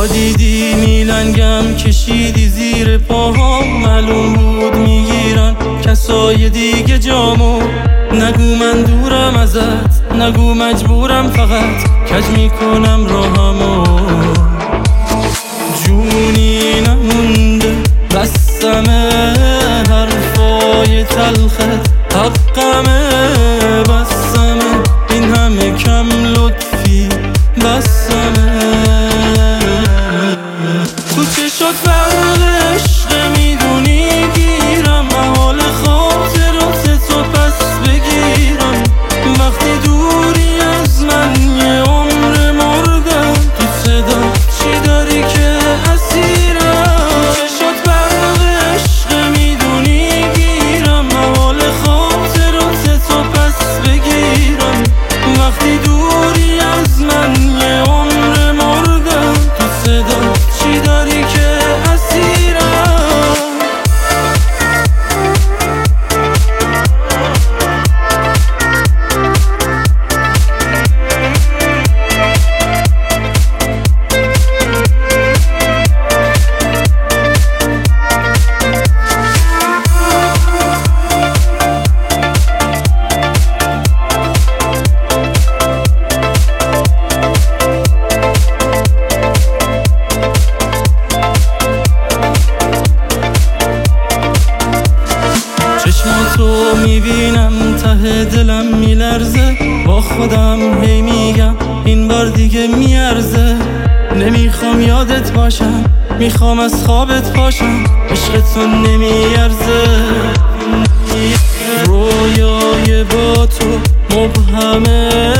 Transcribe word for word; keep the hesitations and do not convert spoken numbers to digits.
تا دیدی میلنگم کشیدی زیر پاهام، معلوم بود میگیرن کسای دیگه جامو. نگو من دورم ازت، نگو مجبورم، فقط کج میکنم راهمو. جونی نمونده بسمه، حرفای تلخت حقمه. بسمه این همه کم لطفی، بسمه تو چشات برق عشق میدونی گیرم، حال خاطرات تو پس بگیرم. وقتی دوری از من یه عمر مردم، تو صدا چی داری که اسیرم. چشات برق عشق میدونی گیرم، حال خاطرات تو پس بگیرم. وقتی دوری از من یه عمر مردم، تو صدا چی داری که اسیرم. چشماتو میبینم ته دلم میلرزه، با خودم هی میگم این بار دیگه میارزه. نمیخوام یادت باشم، میخوام از خوابت پاشم، عشق تو نمیارزه. رویای با تو مبهمه،